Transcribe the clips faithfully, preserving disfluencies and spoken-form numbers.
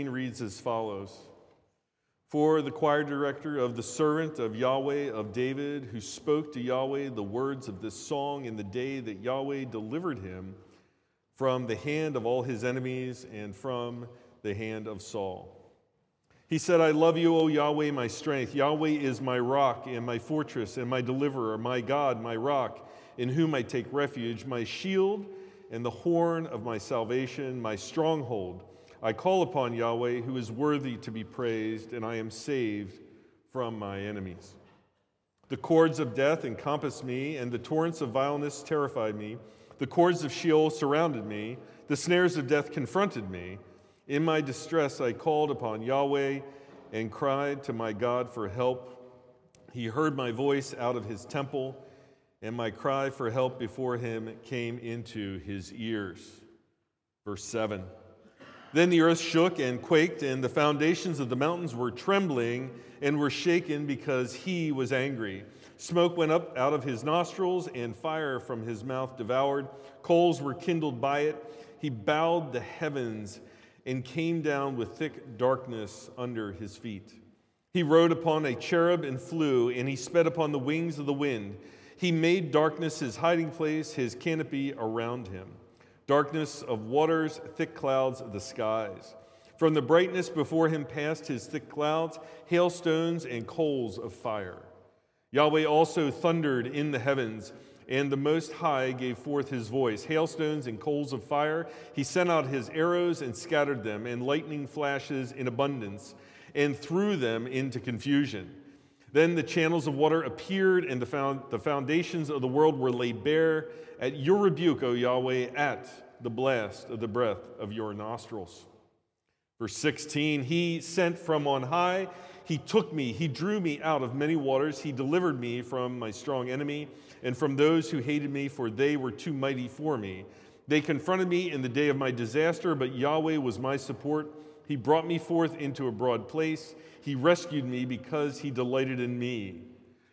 Reads as follows. For the choir director of the servant of Yahweh of David, who spoke to Yahweh the words of this song in the day that Yahweh delivered him from the hand of all his enemies and from the hand of Saul. He said, I love you, O Yahweh, my strength. Yahweh is my rock and my fortress and my deliverer, my God, my rock, in whom I take refuge, my shield and the horn of my salvation, my stronghold. I call upon Yahweh, who is worthy to be praised, and I am saved from my enemies. The cords of death encompassed me, and the torrents of vileness terrified me. The cords of Sheol surrounded me. The snares of death confronted me. In my distress I called upon Yahweh and cried to my God for help. He heard my voice out of his temple, and my cry for help before him came into his ears. Verse seven. Then the earth shook and quaked, and the foundations of the mountains were trembling and were shaken because he was angry. Smoke went up out of his nostrils, and fire from his mouth devoured. Coals were kindled by it. He bowed the heavens and came down with thick darkness under his feet. He rode upon a cherub and flew, and he sped upon the wings of the wind. He made darkness his hiding place, his canopy around him. Darkness of waters, thick clouds of the skies. From the brightness before him passed his thick clouds, hailstones and coals of fire. Yahweh also thundered in the heavens, and the Most High gave forth his voice. Hailstones and coals of fire. He sent out his arrows and scattered them, and lightning flashes in abundance, and threw them into confusion. Then the channels of water appeared, and the, found, the foundations of the world were laid bare at your rebuke, O Yahweh, at the blast of the breath of your nostrils. Verse sixteen, he sent from on high, he took me, he drew me out of many waters, he delivered me from my strong enemy and from those who hated me, for they were too mighty for me. They confronted me in the day of my disaster, but Yahweh was my support. He brought me forth into a broad place. He rescued me because he delighted in me.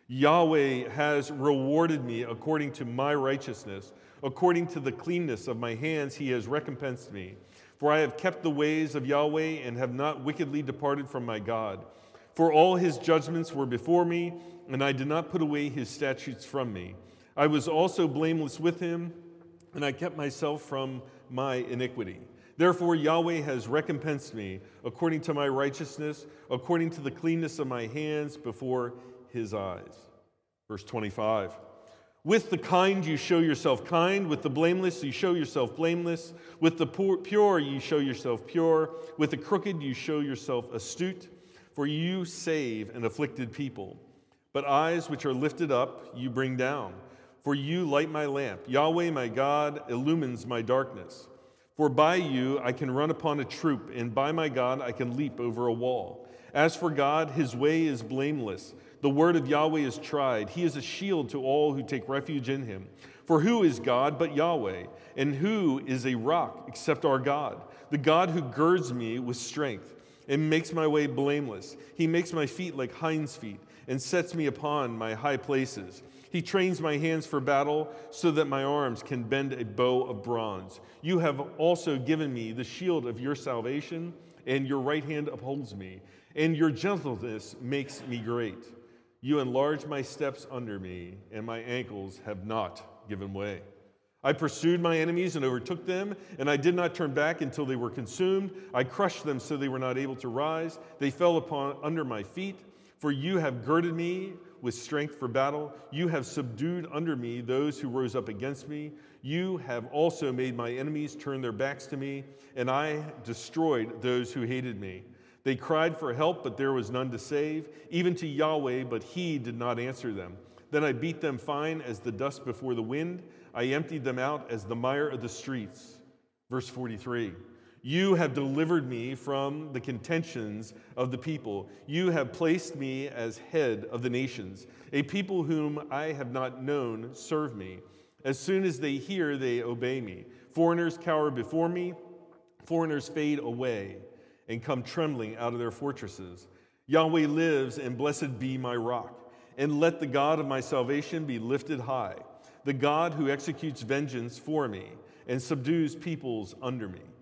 Yahweh has rewarded me according to my righteousness. According to the cleanness of my hands, he has recompensed me. For I have kept the ways of Yahweh and have not wickedly departed from my God. For all his judgments were before me, and I did not put away his statutes from me. I was also blameless with him, and I kept myself from my iniquity. Therefore, Yahweh has recompensed me according to my righteousness, according to the cleanness of my hands before his eyes. Verse twenty-five. With the kind you show yourself kind, with the blameless you show yourself blameless, with the poor, pure you show yourself pure, with the crooked you show yourself astute, for you save an afflicted people. But eyes which are lifted up you bring down, for you light my lamp. Yahweh my God illumines my darkness. For by you I can run upon a troop, and by my God I can leap over a wall. As for God, his way is blameless. The word of Yahweh is tried. He is a shield to all who take refuge in him. For who is God but Yahweh? And who is a rock except our God? The God who girds me with strength and makes my way blameless. He makes my feet like hinds' feet and sets me upon my high places. He trains my hands for battle so that my arms can bend a bow of bronze. You have also given me the shield of your salvation, and your right hand upholds me, and your gentleness makes me great. You enlarge my steps under me, and my ankles have not given way. I pursued my enemies and overtook them, and I did not turn back until they were consumed. I crushed them so they were not able to rise. They fell upon under my feet, for you have girded me with strength for battle. You have subdued under me those who rose up against me. You have also made my enemies turn their backs to me, and I destroyed those who hated me. They cried for help, but there was none to save, even to Yahweh, but he did not answer them. Then I beat them fine as the dust before the wind. I emptied them out as the mire of the streets. Verse forty-three. You have delivered me from the contentions of the people. You have placed me as head of the nations. A people whom I have not known serve me. As soon as they hear, they obey me. Foreigners cower before me. Foreigners fade away and come trembling out of their fortresses. Yahweh lives, and blessed be my rock. And let the God of my salvation be lifted high, the God who executes vengeance for me and subdues peoples under me,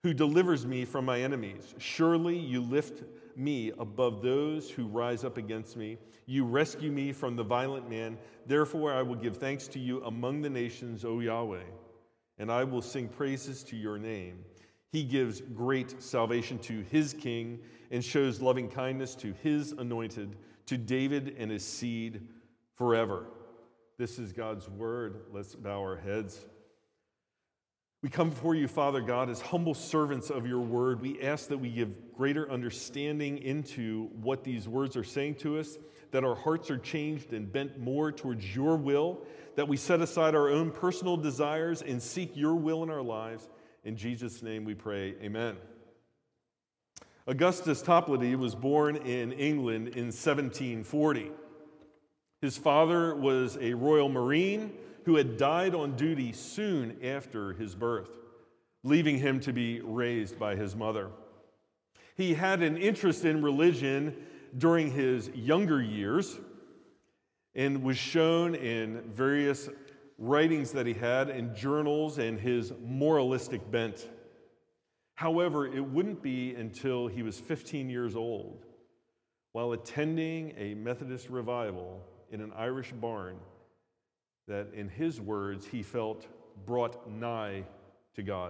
who delivers me from my enemies. Surely you lift me above those who rise up against me. You rescue me from the violent man. Therefore I will give thanks to you among the nations, O Yahweh, and I will sing praises to your name. He gives great salvation to his king and shows loving kindness to his anointed, to David and his seed forever. This is God's word. Let's bow our heads. We come before you, Father God, as humble servants of your word. We ask that we give greater understanding into what these words are saying to us, that our hearts are changed and bent more towards your will, that we set aside our own personal desires and seek your will in our lives. In Jesus' name we pray, amen. Augustus Toplady was born in England in seventeen forty. His father was a Royal Marine who had died on duty soon after his birth, leaving him to be raised by his mother. He had an interest in religion during his younger years and was shown in various writings that he had in journals and his moralistic bent. However, it wouldn't be until he was fifteen years old, while attending a Methodist revival in an Irish barn, that in his words, he felt brought nigh to God.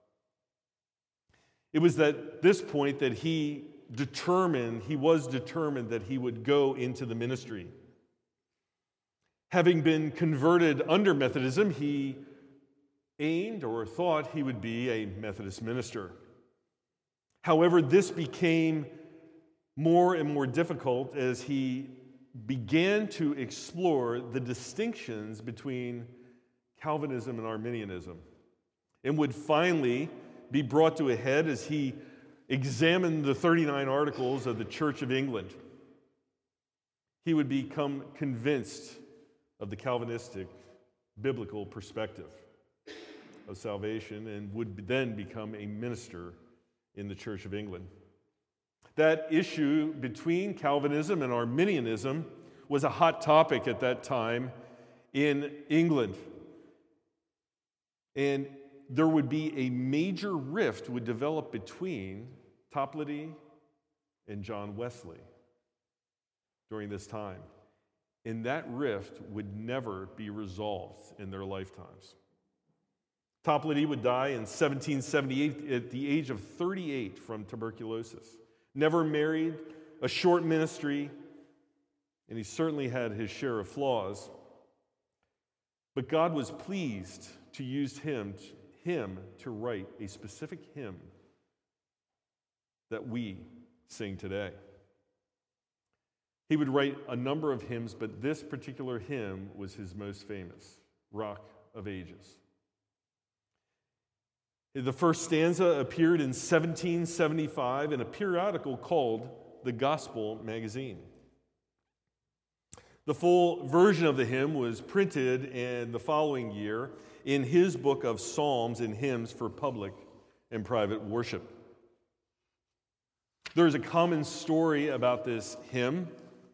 It was at this point that he determined, he was determined that he would go into the ministry. Having been converted under Methodism, he aimed or thought he would be a Methodist minister. However, this became more and more difficult as he began to explore the distinctions between Calvinism and Arminianism, and would finally be brought to a head as he examined the thirty-nine Articles of the Church of England. He would become convinced of the Calvinistic biblical perspective of salvation and would then become a minister in the Church of England. That issue between Calvinism and Arminianism was a hot topic at that time in England. And there would be a major rift would develop between Toplady and John Wesley during this time. And that rift would never be resolved in their lifetimes. Toplady would die in seventeen seventy-eight at the age of thirty-eight from tuberculosis. Never married, a short ministry, and he certainly had his share of flaws. But God was pleased to use him, him to write a specific hymn that we sing today. He would write a number of hymns, but this particular hymn was his most famous, Rock of Ages. The first stanza appeared in seventeen seventy-five in a periodical called The Gospel Magazine. The full version of the hymn was printed in the following year in his book of Psalms and Hymns for Public and Private Worship. There's a common story about this hymn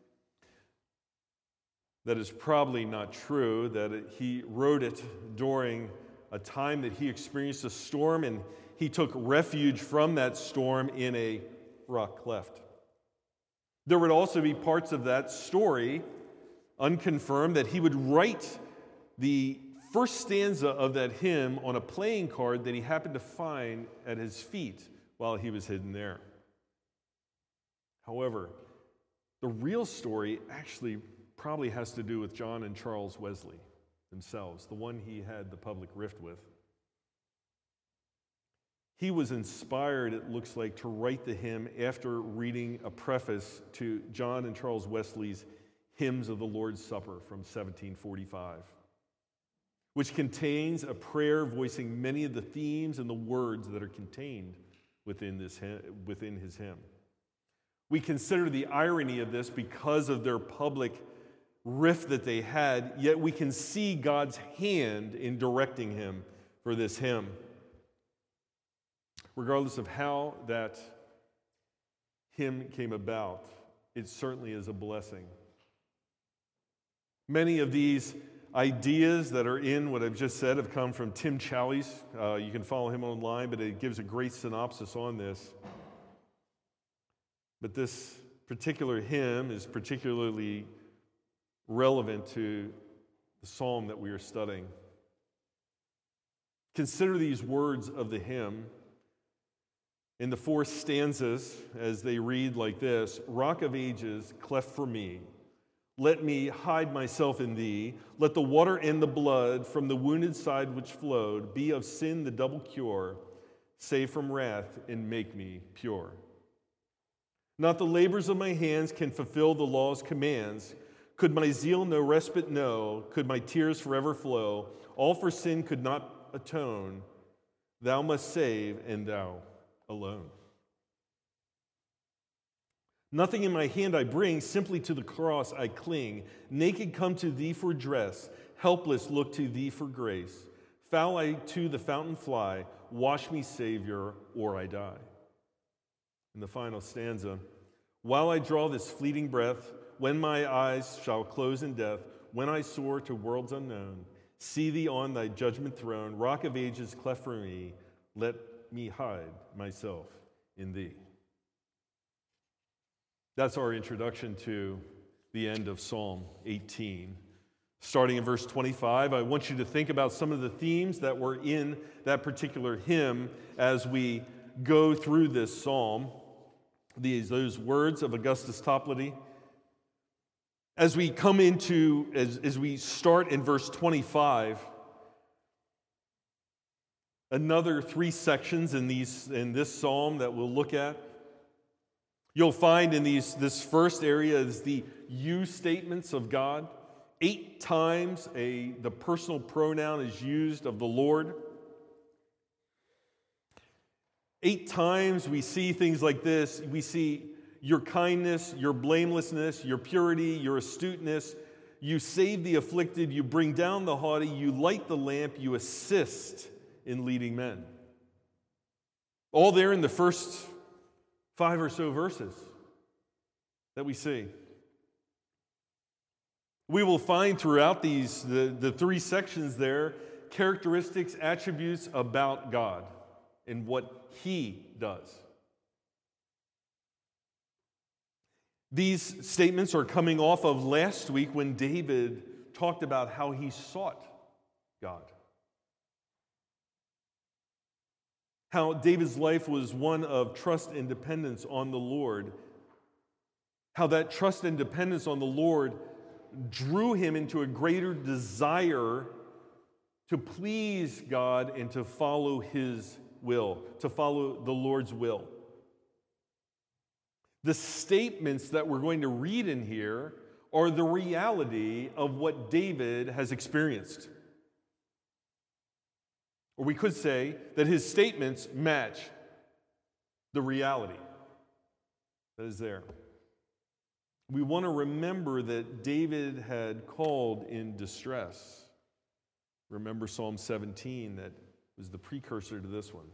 that is probably not true, that it, he wrote it during a time that he experienced a storm, and he took refuge from that storm in a rock cleft. There would also be parts of that story, unconfirmed, that he would write the first stanza of that hymn on a playing card that he happened to find at his feet while he was hidden there. However, the real story actually probably has to do with John and Charles Wesley themselves, the one he had the public rift with. He was inspired, it looks like, to write the hymn after reading a preface to John and Charles Wesley's Hymns of the Lord's Supper from seventeen forty-five, which contains a prayer voicing many of the themes and the words that are contained within, this, within his hymn. We consider the irony of this because of their public rift that they had, yet we can see God's hand in directing him for this hymn. Regardless of how that hymn came about, it certainly is a blessing. Many of these ideas that are in what I've just said have come from Tim Challies. Uh, you can follow him online, but it gives a great synopsis on this. But this particular hymn is particularly relevant to the psalm that we are studying. Consider these words of the hymn in the four stanzas as they read like this: Rock of ages, cleft for me, let me hide myself in thee. Let the water and the blood from the wounded side which flowed be of sin the double cure. Save from wrath and make me pure. Not the labors of my hands can fulfill the law's commands. Could my zeal no respite know? Could my tears forever flow? All for sin could not atone. Thou must save, and thou alone. Nothing in my hand I bring, simply to the cross I cling. Naked come to thee for dress, helpless look to thee for grace. Foul I to the fountain fly, wash me, Savior, or I die. In the final stanza, while I draw this fleeting breath, when my eyes shall close in death, when I soar to worlds unknown, see thee on thy judgment throne, Rock of ages, cleft for me, let me hide myself in thee. That's our introduction to the end of Psalm eighteen. Starting in verse twenty-five, I want you to think about some of the themes that were in that particular hymn as we go through this psalm. These, those words of Augustus Toplady. As we come into, as, as we start in verse twenty-five, another three sections in, these, in this psalm that we'll look at. You'll find in these, this first area is the you statements of God. Eight times a, the personal pronoun is used of the Lord. Eight times we see things like this. We see your kindness, your blamelessness, your purity, your astuteness. You save the afflicted, you bring down the haughty, you light the lamp, you assist in leading men. All there in the first five or so verses that we see. We will find throughout these, the, the three sections there, characteristics, attributes about God and what He does. These statements are coming off of last week when David talked about how he sought God. How David's life was one of trust and dependence on the Lord. How that trust and dependence on the Lord drew him into a greater desire to please God and to follow His will, to follow the Lord's will. The statements that we're going to read in here are the reality of what David has experienced. Or we could say that his statements match the reality that is there. We want to remember that David had called in distress. Remember Psalm seventeen, that was the precursor to this one.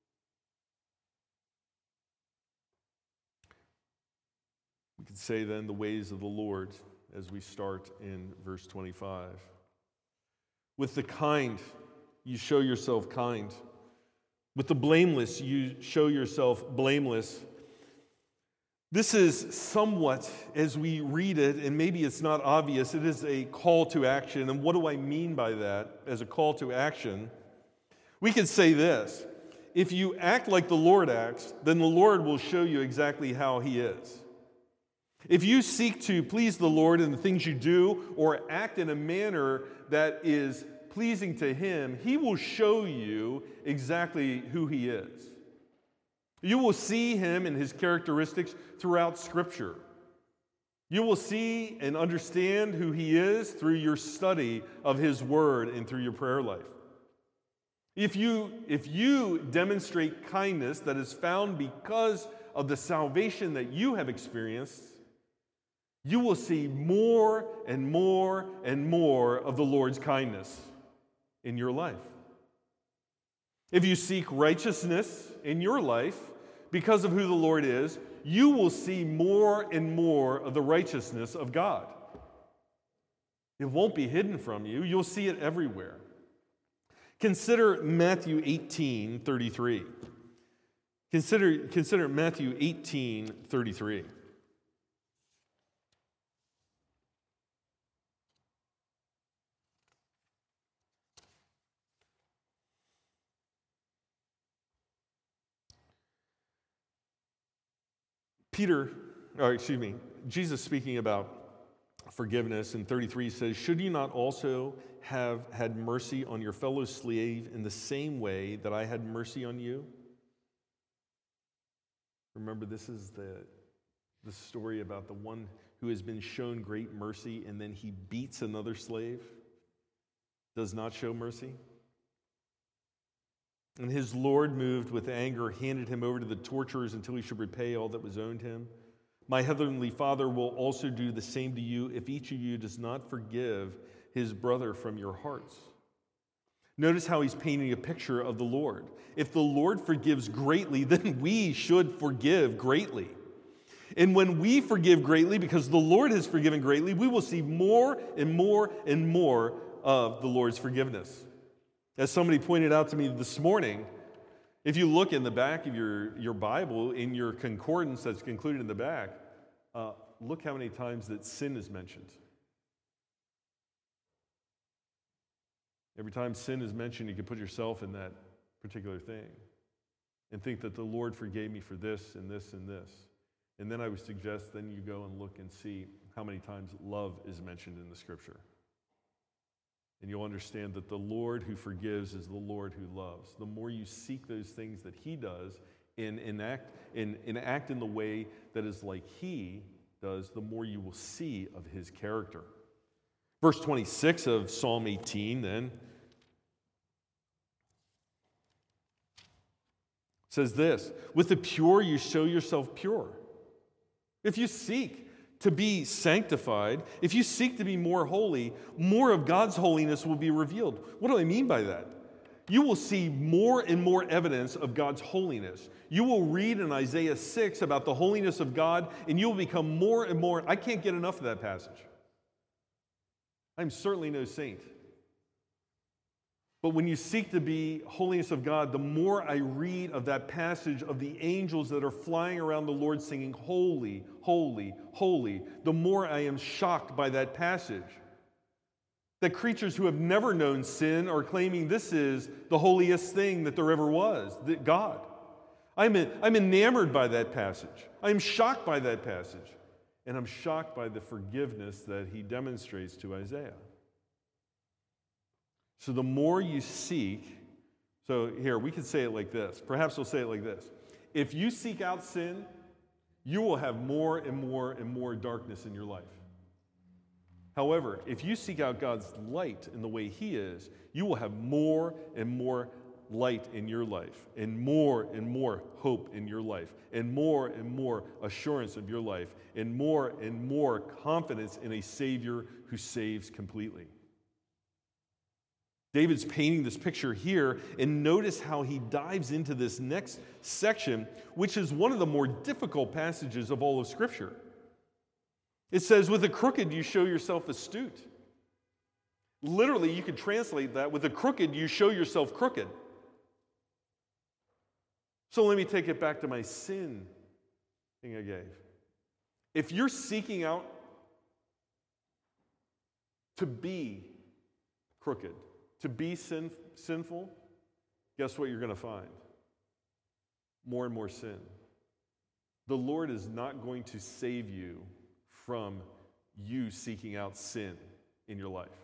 We could say then the ways of the Lord as we start in verse twenty-five. With the kind, you show yourself kind. With the blameless, you show yourself blameless. This is somewhat, as we read it, and maybe it's not obvious, it is a call to action. And what do I mean by that as a call to action? We could say this: if you act like the Lord acts, then the Lord will show you exactly how He is. If you seek to please the Lord in the things you do or act in a manner that is pleasing to Him, He will show you exactly who He is. You will see Him and His characteristics throughout Scripture. You will see and understand who He is through your study of His Word and through your prayer life. If you, if you demonstrate kindness that is found because of the salvation that you have experienced, you will see more and more and more of the Lord's kindness in your life. If you seek righteousness in your life because of who the Lord is, you will see more and more of the righteousness of God. It won't be hidden from you. You'll see it everywhere. Consider Matthew eighteen thirty-three. Consider, consider Matthew eighteen thirty-three. Peter, or excuse me, Jesus speaking about forgiveness in thirty-three says, "Should you not also have had mercy on your fellow slave in the same way that I had mercy on you?" Remember, this is the, the story about the one who has been shown great mercy and then he beats another slave, does not show mercy. And his Lord, moved with anger, handed him over to the torturers until he should repay all that was owed him. My heavenly Father will also do the same to you if each of you does not forgive his brother from your hearts. Notice how he's painting a picture of the Lord. If the Lord forgives greatly, then we should forgive greatly. And when we forgive greatly, because the Lord has forgiven greatly, we will see more and more and more of the Lord's forgiveness. As somebody pointed out to me this morning, if you look in the back of your, your Bible, in your concordance that's included in the back, uh, look how many times that sin is mentioned. Every time sin is mentioned, you can put yourself in that particular thing and think that the Lord forgave me for this and this and this. And then I would suggest then you go and look and see how many times love is mentioned in the Scripture. And you'll understand that the Lord who forgives is the Lord who loves. The more you seek those things that he does and enact, and, and act in the way that is like he does, the more you will see of his character. Verse twenty-six of Psalm eighteen then says this, "With the pure you show yourself pure." If you seek to be sanctified, if you seek to be more holy, more of God's holiness will be revealed. What do I mean by that? You will see more and more evidence of God's holiness. You will read in Isaiah six about the holiness of God, and you will become more and more. I can't get enough of that passage. I'm certainly no saint. But when you seek to be holiness of God, the more I read of that passage of the angels that are flying around the Lord singing, "Holy, holy, holy," the more I am shocked by that passage. That creatures who have never known sin are claiming this is the holiest thing that there ever was, that God. I'm, I'm enamored by that passage. I'm shocked by that passage. And I'm shocked by the forgiveness that he demonstrates to Isaiah. So the more you seek, so here, we could say it like this. Perhaps we'll say it like this. If you seek out sin, you will have more and more and more darkness in your life. However, if you seek out God's light in the way he is, you will have more and more light in your life, and more and more hope in your life, and more and more assurance of your life, and more and more confidence in a Savior who saves completely. David's painting this picture here, and notice how he dives into this next section, which is one of the more difficult passages of all of Scripture. It says, "With the crooked you show yourself astute." Literally, you could translate that, "With the crooked you show yourself crooked." So let me take it back to my sin thing I gave. If you're seeking out to be crooked, to be sin, sinful, guess what you're going to find? More and more sin. The Lord is not going to save you from you seeking out sin in your life.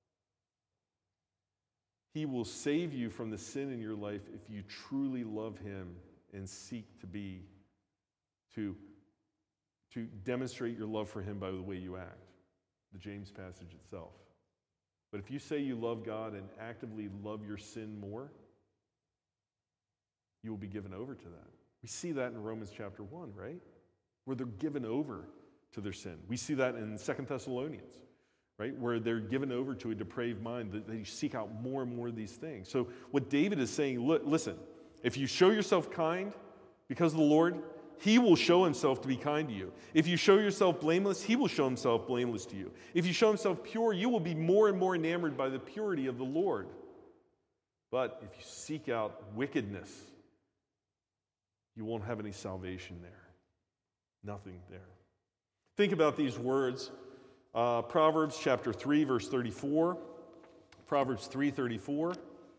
He will save you from the sin in your life if you truly love him and seek to be, to, to demonstrate your love for him by the way you act. The James passage itself. But if you say you love God and actively love your sin more, you will be given over to that. We see that in Romans chapter one, right? Where they're given over to their sin. We see that in Second Thessalonians, right? Where they're given over to a depraved mind, that they seek out more and more of these things. So what David is saying, look, listen, if you show yourself kind because of the Lord, he will show himself to be kind to you. If you show yourself blameless, he will show himself blameless to you. If you show himself pure, you will be more and more enamored by the purity of the Lord. But if you seek out wickedness, you won't have any salvation there. Nothing there. Think about these words. Uh, Proverbs chapter three, verse thirty-four. Proverbs three thirty-four.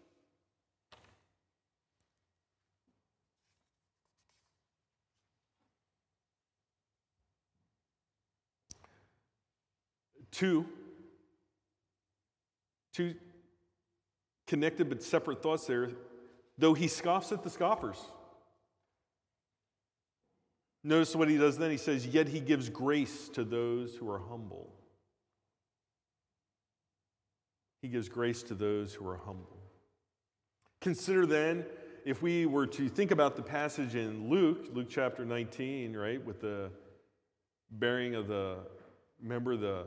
Two, two connected but separate thoughts there. Though he scoffs at the scoffers. Notice what he does then. He says, yet he gives grace to those who are humble. He gives grace to those who are humble. Consider then, if we were to think about the passage in Luke, Luke chapter nineteen, right, with the bearing of the, remember the,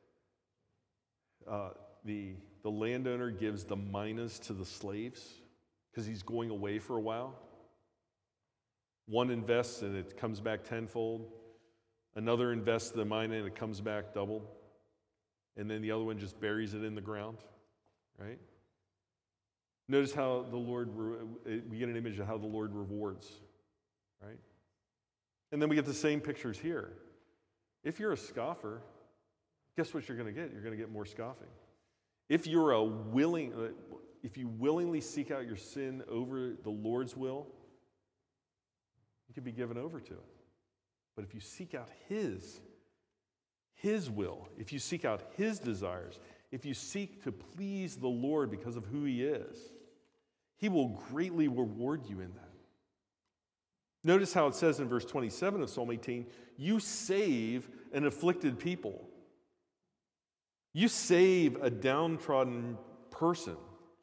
uh, the, the landowner gives the minas to the slaves because he's going away for a while. One invests and it comes back tenfold. Another invests the mina and it comes back double. And then the other one just buries it in the ground, right? Notice how the Lord, we get an image of how the Lord rewards, right? And then we get the same pictures here. If you're a scoffer, guess what you're going to get? You're going to get more scoffing. If you're a willing, if you willingly seek out your sin over the Lord's will, you can be given over to it. But if you seek out His, His will, if you seek out His desires, if you seek to please the Lord because of who He is, He will greatly reward you in that. Notice how it says in verse twenty-seven of Psalm eighteen, you save an afflicted people. You save a downtrodden person.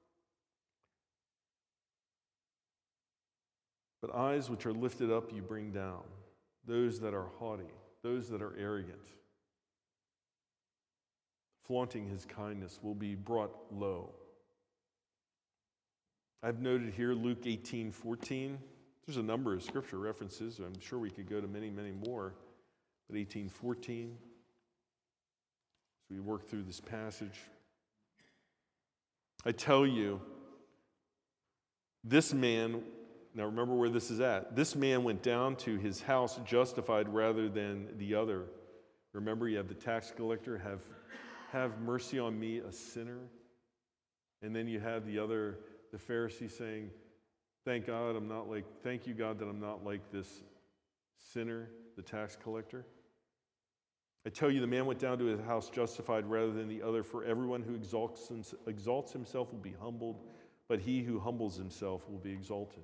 But eyes which are lifted up you bring down, those that are haughty, those that are arrogant. Flaunting His kindness will be brought low. I've noted here Luke eighteen fourteen. There's a number of scripture references. I'm sure we could go to many, many more. But eighteen fourteen, as we work through this passage, I tell you, this man, now remember where this is at. This man went down to his house justified rather than the other. Remember, you have the tax collector, have, have mercy on me, a sinner. And then you have the other, the Pharisee saying, thank God I'm not like, thank you God that I'm not like this sinner, the tax collector. I tell you, the man went down to his house justified rather than the other, for everyone who exalts, exalts himself will be humbled, but he who humbles himself will be exalted.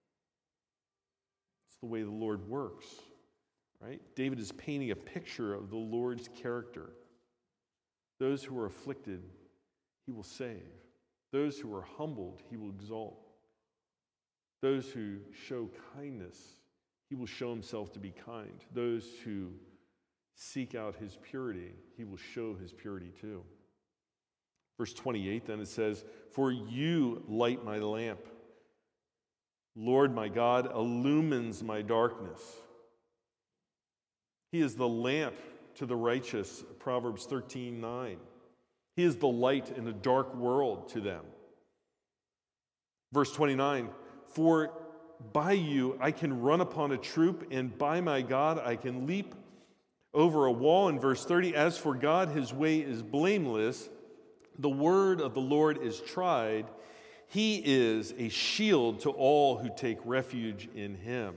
It's the way the Lord works, right? David is painting a picture of the Lord's character. Those who are afflicted, He will save. Those who are humbled, He will exalt. Those who show kindness, He will show Himself to be kind. Those who seek out His purity, He will show His purity too. Verse twenty-eight, then it says, for you light my lamp. Lord my God illumines my darkness. He is the lamp to the righteous, Proverbs thirteen nine. He is the light in a dark world to them. Verse twenty-nine, for by you I can run upon a troop, and by my God I can leap over a wall. In verse thirty, as for God, His way is blameless. The word of the Lord is tried. He is a shield to all who take refuge in Him.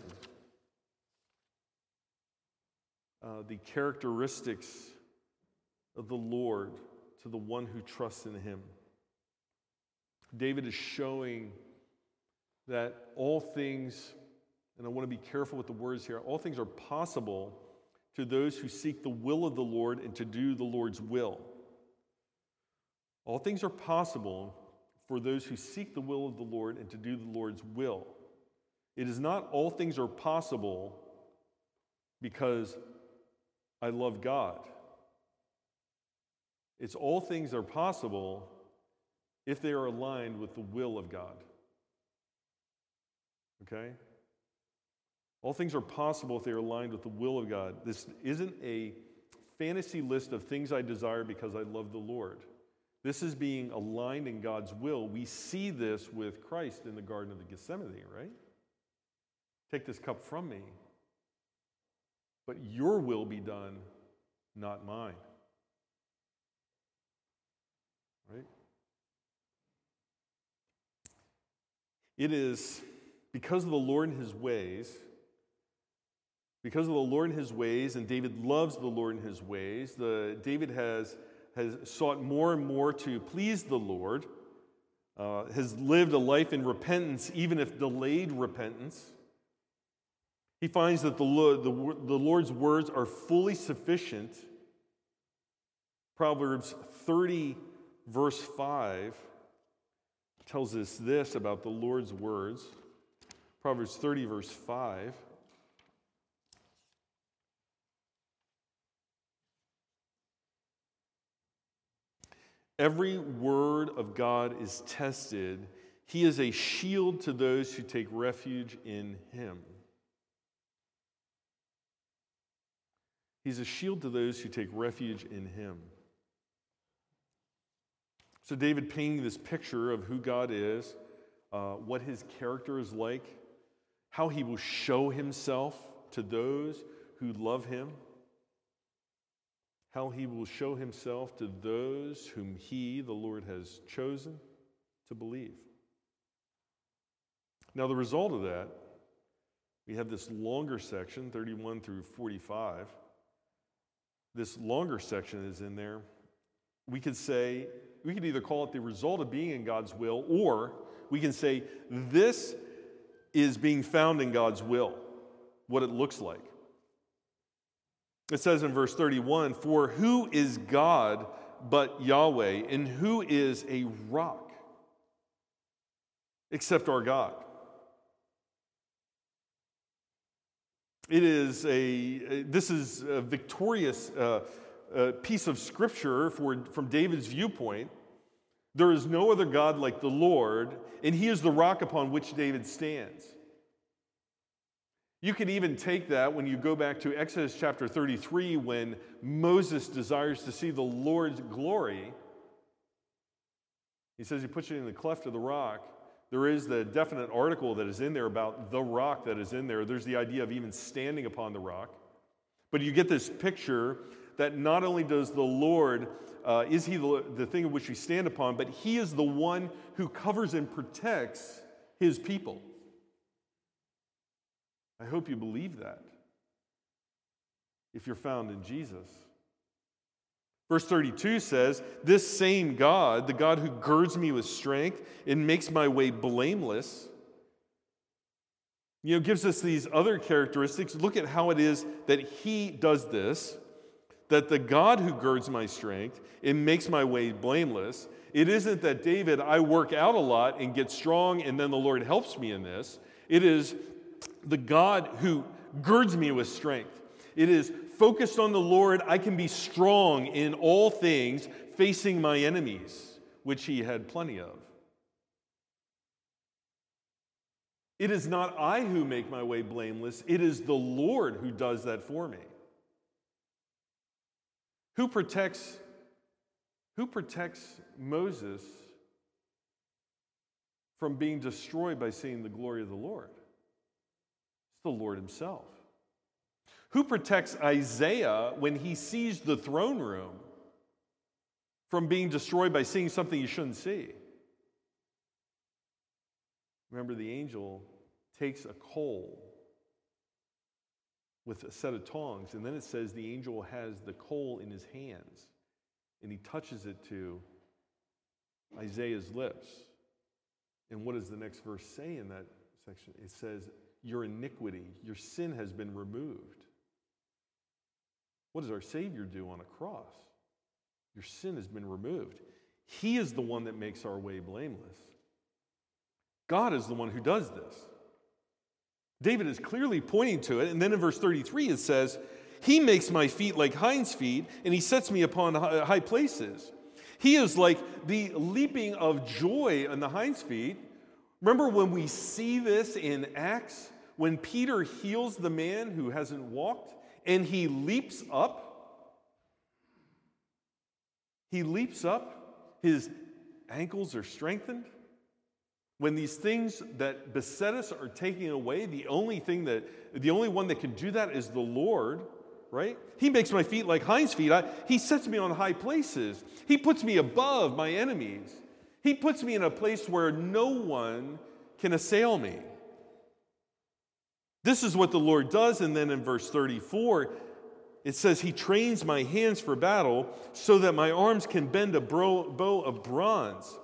Uh, the characteristics of the Lord to the one who trusts in Him. David is showing that all things, and I want to be careful with the words here, all things are possible to those who seek the will of the Lord and to do the Lord's will. All things are possible for those who seek the will of the Lord and to do the Lord's will. It is not all things are possible because I love God. It's all things are possible if they are aligned with the will of God. Okay? All things are possible if they are aligned with the will of God. This isn't a fantasy list of things I desire because I love the Lord. This is being aligned in God's will. We see this with Christ in the Garden of Gethsemane, right? Take this cup from me, but your will be done, not mine. Right? It is because of the Lord and his ways, because of the Lord and his ways, and David loves the Lord and his ways, the, David has, has sought more and more to please the Lord, uh, has lived a life in repentance, even if delayed repentance. He finds that the, Lord, the, the Lord's words are fully sufficient. Proverbs thirty, verse five, tells us this about the Lord's words. Proverbs thirty, verse five. Every word of God is tested. He is a shield to those who take refuge in him. He's a shield to those who take refuge in him. So David painting this picture of who God is, uh, what his character is like, how he will show himself to those who love him, how he will show himself to those whom he, the Lord, has chosen to believe. Now, the result of that, we have this longer section, thirty-one through forty-five. This longer section is in there. We could say, we could either call it the result of being in God's will, or we can say this is being found in God's will, what it looks like. It says in verse thirty-one, "For who is God but Yahweh, and who is a rock except our God?" It is a, this is a victorious uh, uh, piece of scripture for, from David's viewpoint. There is no other God like the Lord, and he is the rock upon which David stands. You can even take that when you go back to Exodus chapter thirty-three, when Moses desires to see the Lord's glory. He says he puts it in the cleft of the rock. There is the definite article that is in there about the rock that is in there. There's the idea of even standing upon the rock. But you get this picture that not only does the Lord, uh, is he the, the thing in which we stand upon, but he is the one who covers and protects his people. I hope you believe that if you're found in Jesus. Verse thirty-two says, "This same God, the God who girds me with strength and makes my way blameless," you know, gives us these other characteristics. Look at how it is that he does this, that the God who girds my strength and makes my way blameless. It isn't that, David, I work out a lot and get strong and then the Lord helps me in this. It is the God who girds me with strength. It is focused on the Lord. I can be strong in all things, facing my enemies, which he had plenty of. It is not I who make my way blameless. It is the Lord who does that for me. Who protects, who protects Moses from being destroyed by seeing the glory of the Lord? It's the Lord himself. Who protects Isaiah when he sees the throne room from being destroyed by seeing something he shouldn't see? Remember, the angel takes a coal with a set of tongs, and then it says the angel has the coal in his hands, and he touches it to Isaiah's lips. And what does the next verse say in that section? It says, your iniquity, your sin has been removed. What does our Savior do on a cross? Your sin has been removed. He is the one that makes our way blameless. God is the one who does this. David is clearly pointing to it, and then in verse thirty-three it says, he makes my feet like hinds' feet, and he sets me upon high places. He is like the leaping of joy on the hinds' feet. Remember when we see this in Acts, when Peter heals the man who hasn't walked and he leaps up, he leaps up, his ankles are strengthened. When these things that beset us are taken away, the only thing that, the only one that can do that is the Lord, right? He makes my feet like hinds feet. I, he sets me on high places. He puts me above my enemies. He puts me in a place where no one can assail me. This is what the Lord does. And then in verse thirty-four, it says, He trains my hands for battle so that my arms can bend a bow of bronze.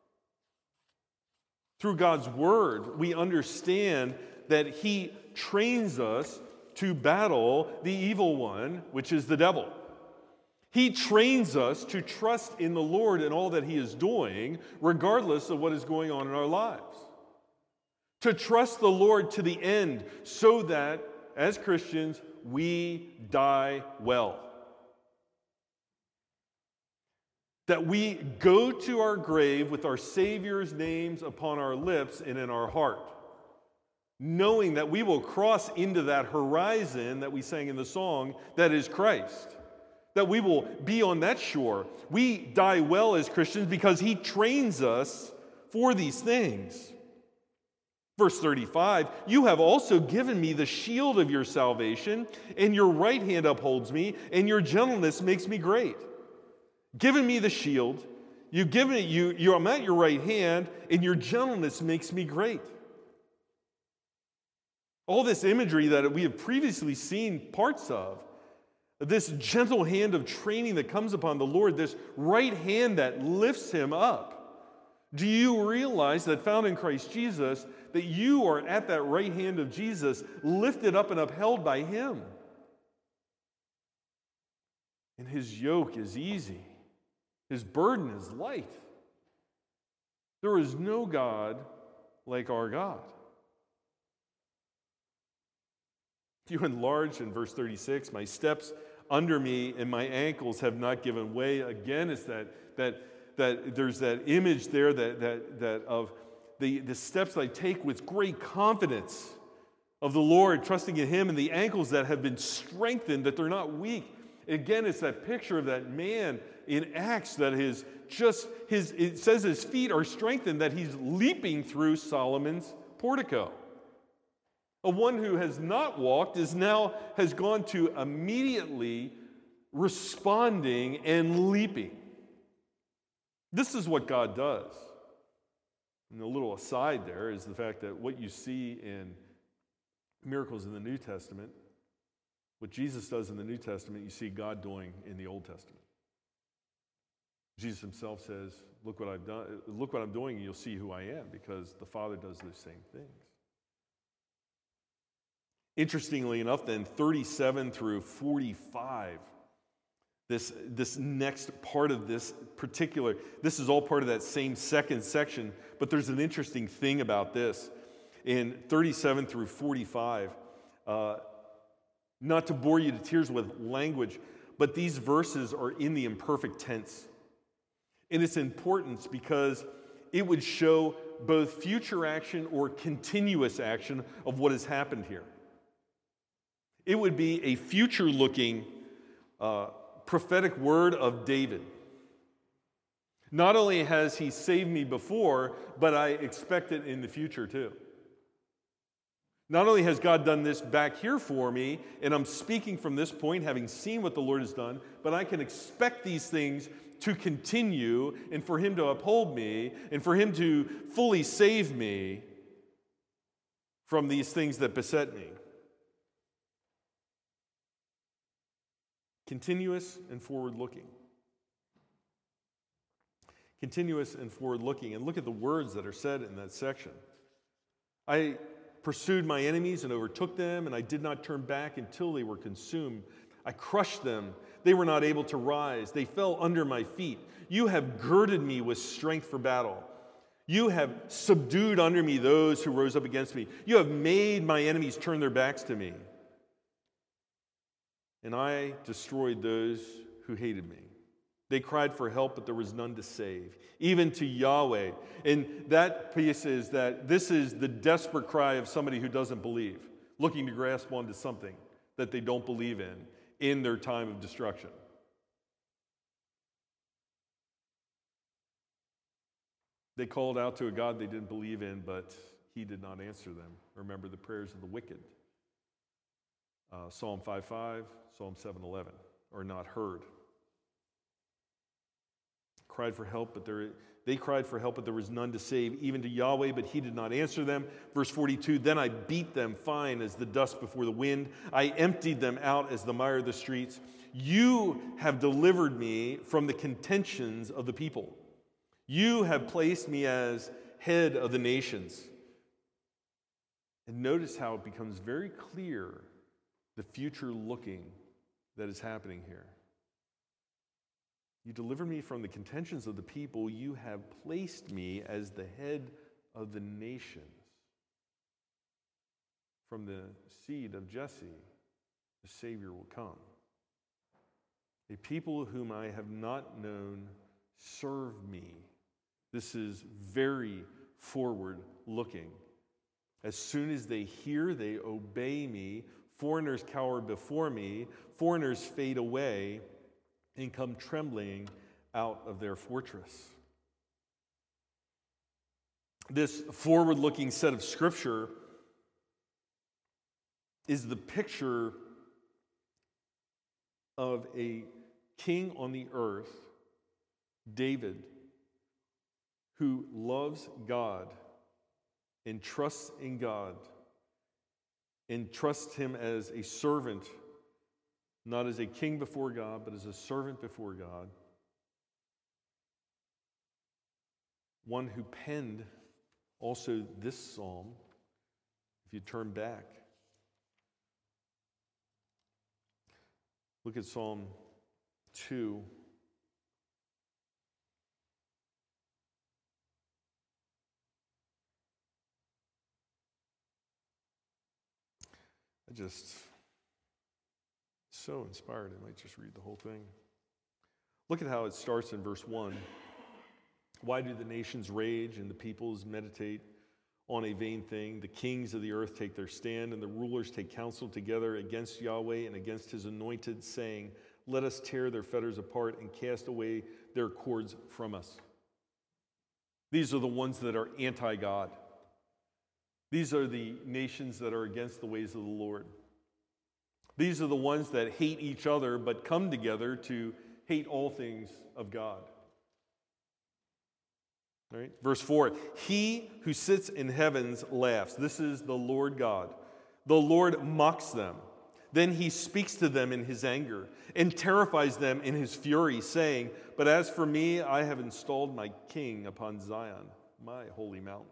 Through God's word, we understand that He trains us to battle the evil one, which is the devil. He trains us to trust in the Lord and all that He is doing, regardless of what is going on in our lives. To trust the Lord to the end so that, as Christians, we die well. That we go to our grave with our Savior's names upon our lips and in our heart, knowing that we will cross into that horizon that we sang in the song, that is Christ. That we will be on that shore. We die well as Christians because He trains us for these things. Verse thirty-five, You have also given me the shield of your salvation, and your right hand upholds me, and your gentleness makes me great. Given me the shield, you've given it, you, you, I'm at your right hand, and your gentleness makes me great. All this imagery that we have previously seen parts of, this gentle hand of training that comes upon the Lord, this right hand that lifts Him up. Do you realize that found in Christ Jesus, that you are at that right hand of Jesus, lifted up and upheld by Him? And His yoke is easy. His burden is light. There is no God like our God. You enlarge in verse thirty-six, my steps under me and my ankles have not given way. Again, it's that that that there's that image there that that that of the, the steps that I take with great confidence of the Lord, trusting in Him, and the ankles that have been strengthened, that they're not weak. Again, it's that picture of that man in Acts that his just his it says his feet are strengthened, that he's leaping through Solomon's portico. A one who has not walked is now has gone to immediately responding and leaping. This is what God does. And a little aside there is the fact that what you see in miracles in the New Testament, what Jesus does in the New Testament, you see God doing in the Old Testament. Jesus Himself says, look what I've done, look what I'm doing, and you'll see who I am, because the Father does those same things. Interestingly enough, then, thirty-seven through forty-five, this, this next part of this particular, this is all part of that same second section, but there's an interesting thing about this. In thirty-seven through forty-five, uh, not to bore you to tears with language, but these verses are in the imperfect tense. And it's important because it would show both future action or continuous action of what has happened here. It would be a future-looking uh, prophetic word of David. Not only has he saved me before, but I expect it in the future too. Not only has God done this back here for me, and I'm speaking from this point, having seen what the Lord has done, but I can expect these things to continue, and for Him to uphold me, and for Him to fully save me from these things that beset me. Continuous and forward-looking. Continuous and forward-looking. And look at the words that are said in that section. I pursued my enemies and overtook them, and I did not turn back until they were consumed. I crushed them. They were not able to rise. They fell under my feet. You have girded me with strength for battle. You have subdued under me those who rose up against me. You have made my enemies turn their backs to me. And I destroyed those who hated me. They cried for help, but there was none to save, even to Yahweh. And that piece is that this is the desperate cry of somebody who doesn't believe, looking to grasp onto something that they don't believe in in their time of destruction. They called out to a God they didn't believe in, but he did not answer them. Remember the prayers of the wicked. Uh, Psalm five five, Psalm seven eleven, are not heard. Cried for help, but there, they cried for help, but there was none to save, even to Yahweh, but he did not answer them. Verse forty-two, then I beat them fine as the dust before the wind. I emptied them out as the mire of the streets. You have delivered me from the contentions of the people. You have placed me as head of the nations. And notice how it becomes very clear the future looking that is happening here. You delivered me from the contentions of the people. You have placed me as the head of the nations. From the seed of Jesse, the Savior will come. A people whom I have not known serve me. This is very forward-looking. As soon as they hear, they obey me. Foreigners cower before me. Foreigners fade away and come trembling out of their fortress. This forward-looking set of Scripture is the picture of a king on the earth, David, who loves God and trusts in God and trusts him as a servant, not as a king before God, but as a servant before God. One who penned also this psalm, if you turn back. Look at Psalm two. I just, so inspired, I might just read the whole thing. Look at how it starts in verse one. Why do the nations rage and the peoples meditate on a vain thing? The kings of the earth take their stand, and the rulers take counsel together against Yahweh and against his anointed, saying, let us tear their fetters apart and cast away their cords from us. These are the ones that are anti-God. These are the nations that are against the ways of the Lord. These are the ones that hate each other but come together to hate all things of God. All right? Verse four, he who sits in heavens laughs. This is the Lord God. The Lord mocks them. Then he speaks to them in his anger and terrifies them in his fury, saying, but as for me, I have installed my king upon Zion, my holy mountain.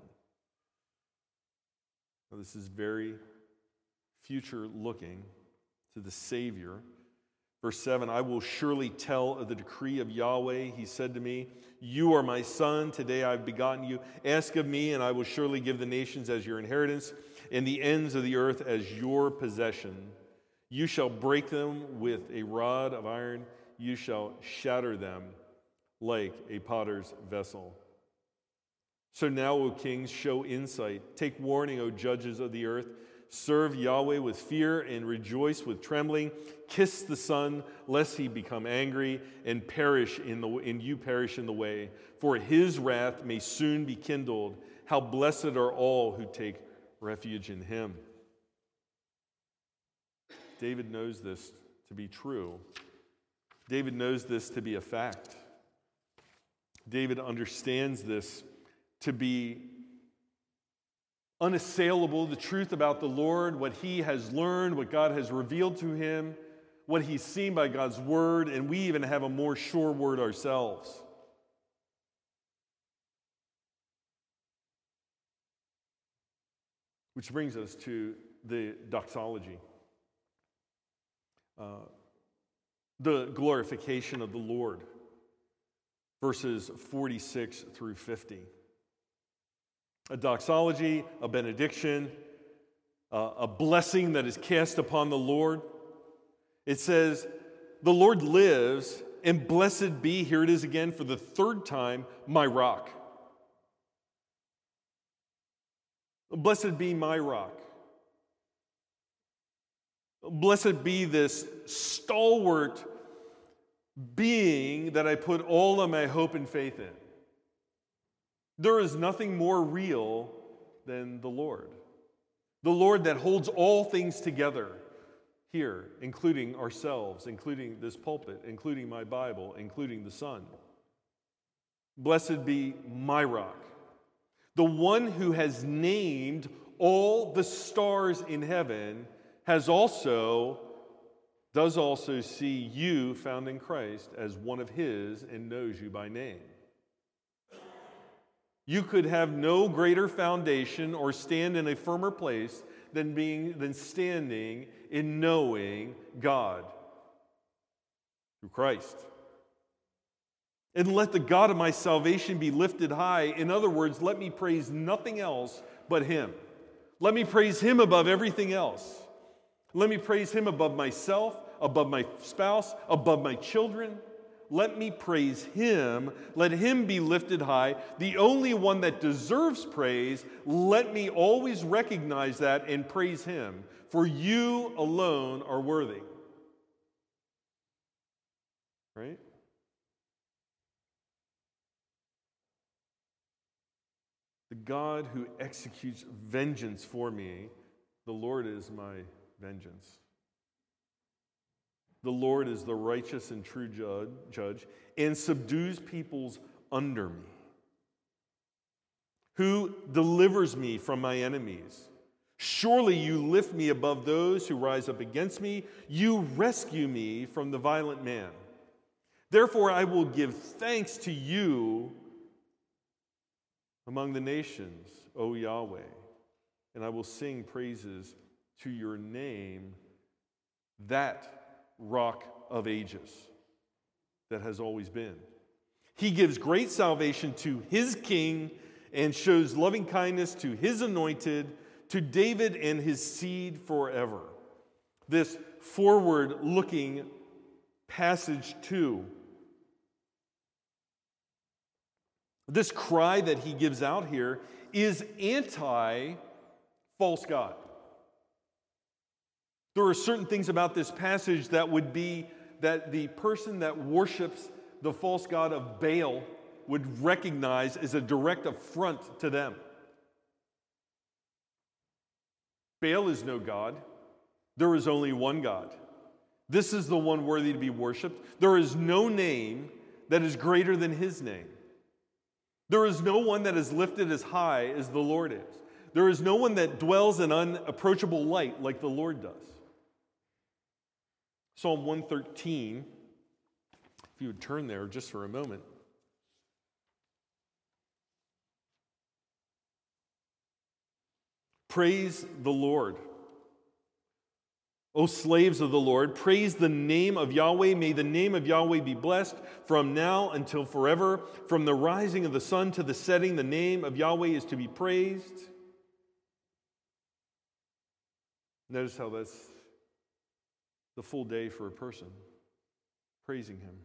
Now, this is very future looking to the Savior. Verse seven, I will surely tell of the decree of Yahweh. He said to me, you are my son. Today I have begotten you. Ask of me, and I will surely give the nations as your inheritance and the ends of the earth as your possession. You shall break them with a rod of iron. You shall shatter them like a potter's vessel. So now, O kings, show insight. Take warning, O judges of the earth. Serve Yahweh with fear and rejoice with trembling. Kiss the Son, lest he become angry and perish in the and you perish in the way. For his wrath may soon be kindled. How blessed are all who take refuge in him. David knows this to be true. David knows this to be a fact. David understands this to be unassailable, the truth about the Lord, what he has learned, what God has revealed to him, what he's seen by God's word, and we even have a more sure word ourselves. Which brings us to the doxology, uh, the glorification of the Lord, verses forty-six through fifty. A doxology, a benediction, uh, a blessing that is cast upon the Lord. It says, the Lord lives, And blessed be, here it is again for the third time, my rock. Blessed be my rock. Blessed be this stalwart being that I put all of my hope and faith in. There is nothing more real than the Lord. The Lord that holds all things together here, including ourselves, including this pulpit, including my Bible, including the sun. Blessed be my rock. The one who has named all the stars in heaven has also, does also see you found in Christ as one of his and knows you by name. You could have no greater foundation or stand in a firmer place than being than standing in knowing God through Christ. And let the God of my salvation be lifted high. In other words, let me praise nothing else but him. Let me praise him above everything else. Let me praise him above myself, above my spouse, above my children. Let me praise him. Let him be lifted high. The only one that deserves praise, let me always recognize that and praise him. For you alone are worthy. Right? The God who executes vengeance for me, the Lord is my vengeance. The Lord is the righteous and true judge and subdues peoples under me. Who delivers me from my enemies? Surely you lift me above those who rise up against me. You rescue me from the violent man. Therefore I will give thanks to you among the nations, O Yahweh, and I will sing praises to your name, that Rock of ages that has always been. He gives great salvation to his king and shows loving kindness to his anointed, to David and his seed forever. This forward-looking passage two. This cry that he gives out here is anti-false god. There are certain things about this passage that would be that the person that worships the false god of Baal would recognize as a direct affront to them. Baal is no god. There is only one God. This is the one worthy to be worshipped. There is no name that is greater than his name. There is no one that is lifted as high as the Lord is. There is no one that dwells in unapproachable light like the Lord does. Psalm one thirteen, if you would turn there just for a moment. Praise the Lord. O slaves of the Lord, praise the name of Yahweh. May the name of Yahweh be blessed from now until forever. From the rising of the sun to the setting, the name of Yahweh is to be praised. Notice how that's the full day for a person, praising him.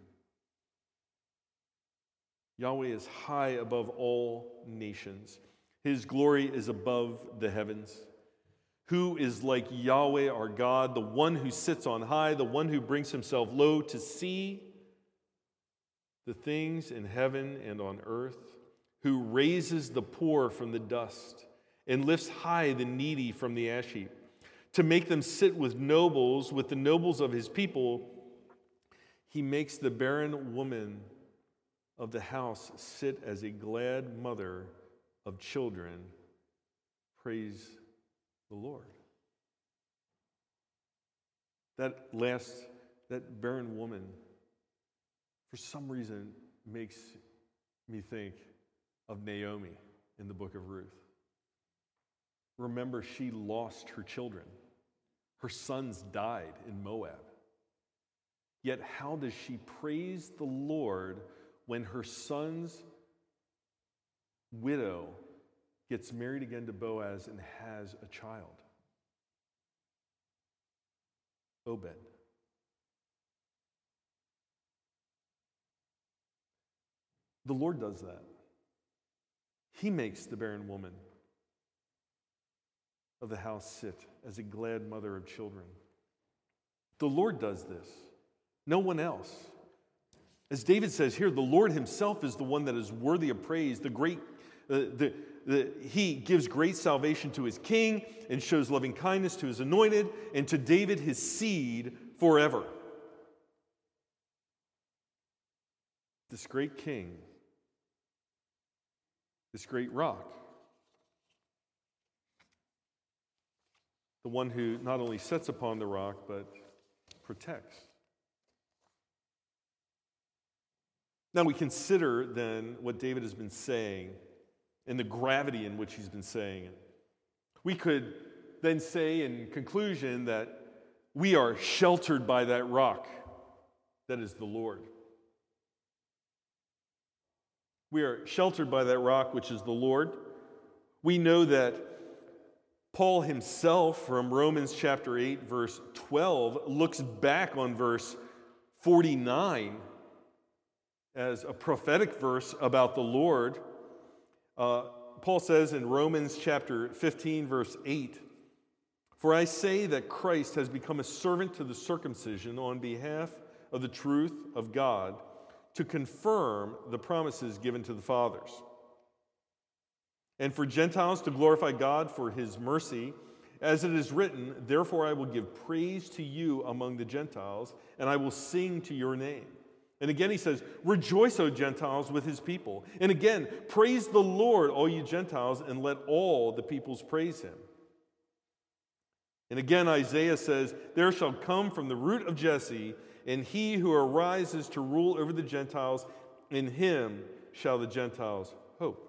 Yahweh is high above all nations. His glory is above the heavens. Who is like Yahweh our God, the one who sits on high, the one who brings himself low to see the things in heaven and on earth, who raises the poor from the dust and lifts high the needy from the ash heap, to make them sit with nobles, with the nobles of his people. He makes the barren woman of the house sit as a glad mother of children. Praise the Lord. That last, that barren woman, for some reason, makes me think of Naomi in the book of Ruth. Remember, she lost her children. Her sons died in Moab. Yet how does she praise the Lord when her son's widow gets married again to Boaz and has a child? Obed. The Lord does that. He makes the barren woman of the house sit as a glad mother of children. The Lord does this, no one else. As David says here, the Lord himself is the one that is worthy of praise. The great, uh, the, the, he gives great salvation to his king and shows loving kindness to his anointed and to David his seed forever. This great king, this great rock, the one who not only sits upon the rock, but protects. Now we consider then what David has been saying and the gravity in which he's been saying it. We could then say in conclusion that we are sheltered by that rock that is the Lord. We are sheltered by that rock which is the Lord. We know that Paul himself, from Romans chapter eight, verse twelve, looks back on verse forty-nine as a prophetic verse about the Lord. Uh, Paul says in Romans chapter fifteen, verse eight, "For I say that Christ has become a servant to the circumcision on behalf of the truth of God, to confirm the promises given to the fathers, and for Gentiles to glorify God for his mercy, as it is written, therefore I will give praise to you among the Gentiles, and I will sing to your name." And again he says, "Rejoice, O Gentiles, with his people." And again, "Praise the Lord, all you Gentiles, and let all the peoples praise him." And again Isaiah says, "There shall come from the root of Jesse, and he who arises to rule over the Gentiles, in him shall the Gentiles hope."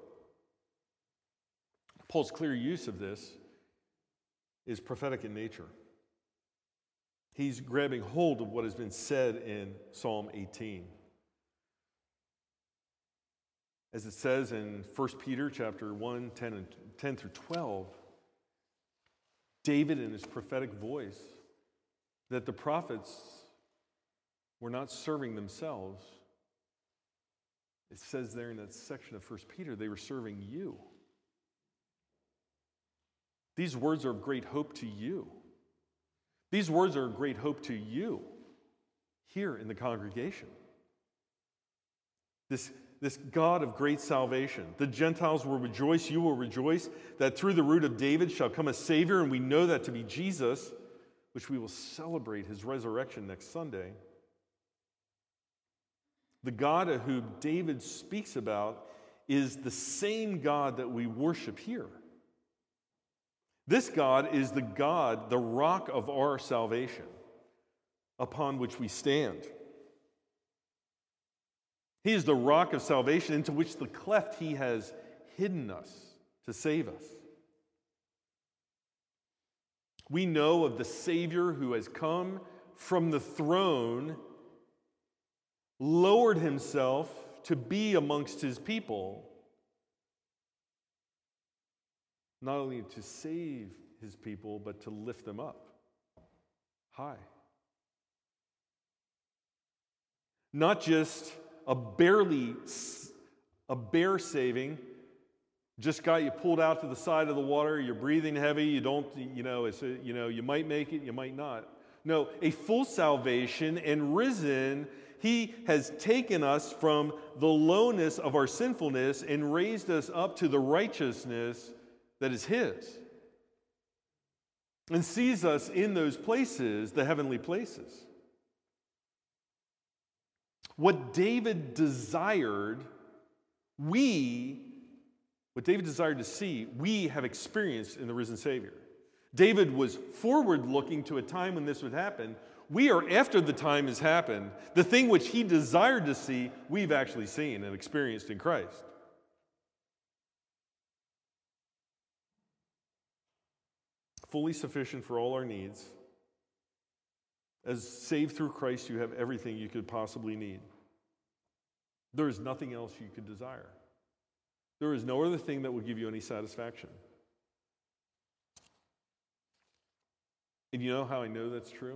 Paul's clear use of this is prophetic in nature. He's grabbing hold of what has been said in Psalm eighteen. As it says in First Peter chapter one, ten, and ten through twelve, David in his prophetic voice, that the prophets were not serving themselves. It says there in that section of First Peter, they were serving you. These words are of great hope to you. These words are of great hope to you here in the congregation. This, this God of great salvation. The Gentiles will rejoice, you will rejoice, that through the root of David shall come a Savior, and we know that to be Jesus, which we will celebrate his resurrection next Sunday. The God who David speaks about is the same God that we worship here. This God is the God, the rock of our salvation, upon which we stand. He is the rock of salvation into which the cleft he has hidden us to save us. We know of the Savior who has come from the throne, lowered himself to be amongst his people, not only to save his people, but to lift them up high. Not just a barely, a bare saving, just got you pulled out to the side of the water, you're breathing heavy, you don't, you know, it's a, you know, you might make it, you might not. No, a full salvation and risen. He has taken us from the lowness of our sinfulness and raised us up to the righteousness that is his, and sees us in those places, the heavenly places. What David desired, we, what David desired to see, we have experienced in the risen Savior. David was forward looking to a time when this would happen. We are, after the time has happened, the thing which he desired to see, we've actually seen and experienced in Christ. Fully sufficient for all our needs. As saved through Christ, you have everything you could possibly need. There is nothing else you could desire. There is no other thing that will give you any satisfaction. And you know how I know that's true?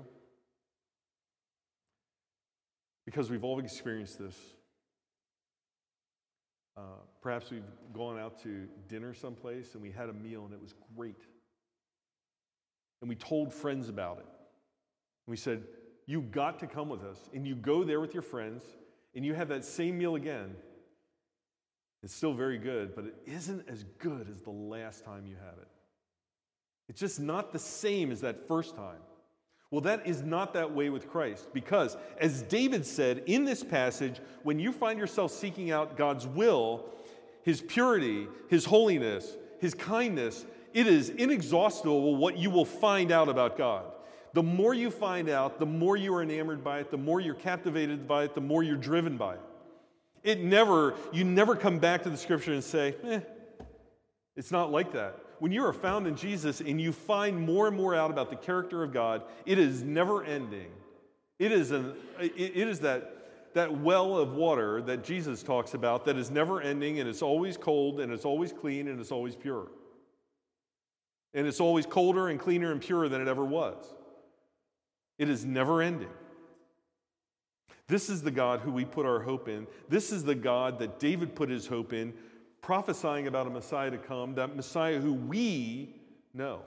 Because we've all experienced this. Uh, perhaps we've gone out to dinner someplace and we had a meal and it was great. And we told friends about it. And we said, you got to come with us. And you go there with your friends and you have that same meal again. It's still very good, but it isn't as good as the last time you had it. It's just not the same as that first time. Well, that is not that way with Christ, because as David said in this passage, when you find yourself seeking out God's will, His purity, His holiness, His kindness, it is inexhaustible what you will find out about God. The more you find out, the more you are enamored by it, the more you're captivated by it, the more you're driven by it. It never, you never come back to the Scripture and say, eh, it's not like that. When you are found in Jesus and you find more and more out about the character of God, it is never ending. It is, an, it is that, that well of water that Jesus talks about that is never ending, and it's always cold and it's always clean and it's always pure. And it's always colder and cleaner and purer than it ever was. It is never ending. This is the God who we put our hope in. This is the God that David put his hope in, prophesying about a Messiah to come, that Messiah who we know.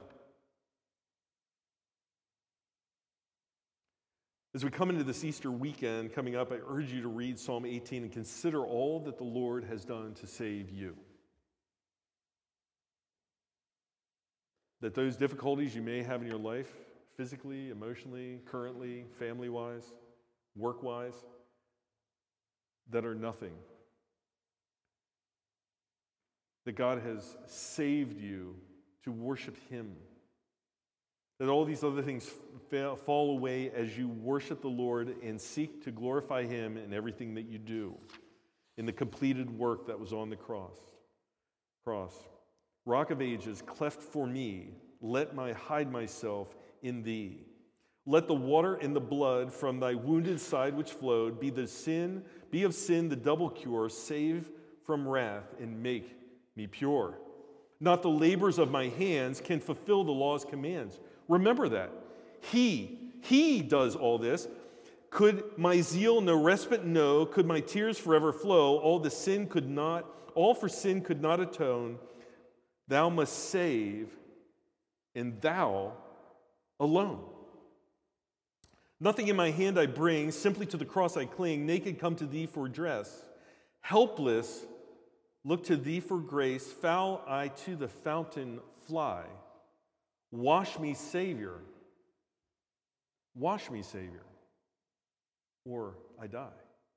As we come into this Easter weekend coming up, I urge you to read Psalm eighteen and consider all that the Lord has done to save you. That those difficulties you may have in your life, physically, emotionally, currently, family-wise, work-wise, that are nothing. That God has saved you to worship Him. That all these other things fall away as you worship the Lord and seek to glorify Him in everything that you do, in the completed work that was on the cross. Cross. Rock of ages, cleft for me, let me hide myself in Thee. Let the water and the blood from Thy wounded side which flowed be the sin, be of sin the double cure, save from wrath and make me pure. Not the labors of my hands can fulfill the law's commands. Remember that. He, He does all this. Could my zeal no respite know? Could my tears forever flow? All the sin could not, all for sin could not atone. Thou must save, and Thou alone. Nothing in my hand I bring, simply to the cross I cling. Naked come to Thee for dress. Helpless look to Thee for grace. Foul I to the fountain fly. Wash me, Savior. Wash me, Savior, or I die.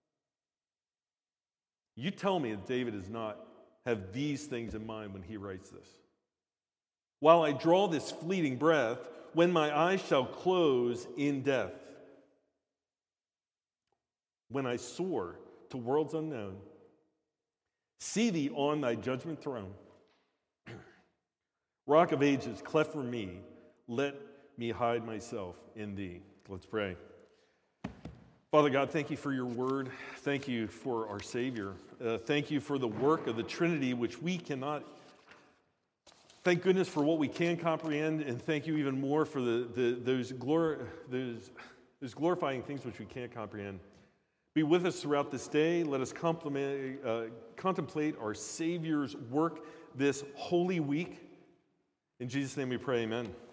You tell me that David does not have these things in mind when he writes this. While I draw this fleeting breath, when my eyes shall close in death, when I soar to worlds unknown, see Thee on Thy judgment throne. Rock of ages, cleft for me, let me hide myself in Thee. Let's pray. Father God, thank You for Your word. Thank You for our Savior. Uh, thank You for the work of the Trinity, which we cannot. Thank goodness for what we can comprehend, and thank You even more for the, the those, glor- those, those glorifying things which we can't comprehend. Be with us throughout this day. Let us compliment, uh, contemplate our Savior's work this holy week. In Jesus' name we pray, amen.